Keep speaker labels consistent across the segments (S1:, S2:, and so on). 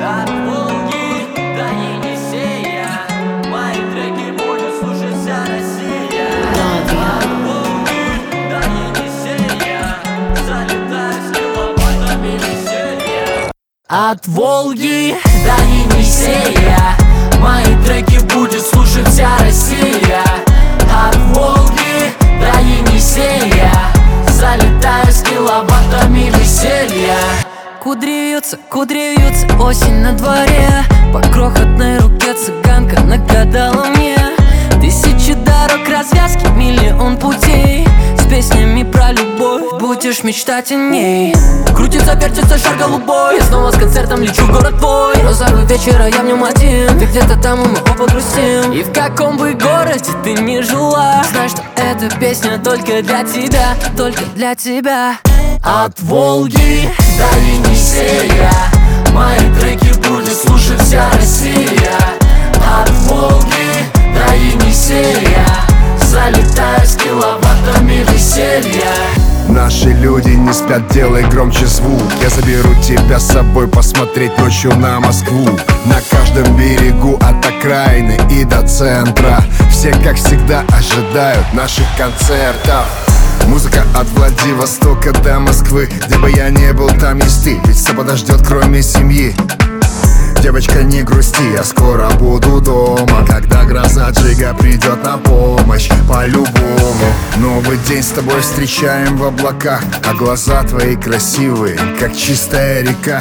S1: От Волги до Енисея мои треки будет слушать вся Россия. От Волги до Енисея залетаю с киловаттами веселья. От Волги до Енисея мои треки будет слушать вся Россия. От Волги до Енисея залетаю с киловаттами веселья.
S2: Кудри вьются, осень на дворе. По крохотной руке цыганка нагадала мне тысячи дорог, развязки, миллион путей. С песнями про любовь будешь мечтать о ней. Крутится, вертится шар голубой. Я снова с концертом лечу в город твой. Розовый вечер, а я в нем один. Ты где-то там, и мы оба грустим. И в каком бы городе ты ни жила, знай, что эта песня только для тебя, только для тебя.
S1: От Волги до Енисея мои треки будет слушать вся Россия. От Волги до Енисея залетаю с киловаттами веселья.
S3: Наши люди не спят, делай громче звук. Я заберу тебя с собой посмотреть ночью на Москву. На каждом берегу от окраины и до центра все, как всегда, ожидают наших концертов. Музыка от Владивостока до Москвы. Где бы я ни был, там есть ты. Ведь все подождет, кроме семьи. Девочка, не грусти, я скоро буду дома. Когда гроза Джига придет на помощь, по-любому. Новый день с тобой встречаем в облаках, а глаза твои красивые, как чистая река.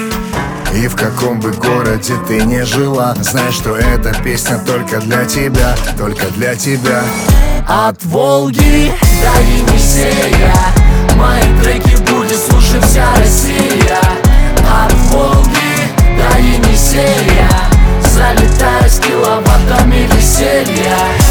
S3: И в каком бы городе ты ни жила, знай, что эта песня только для тебя, только для тебя.
S1: От Волги до Енисея мои треки будет слушать вся Россия. От Волги до Енисея залетаю с киловаттами веселья.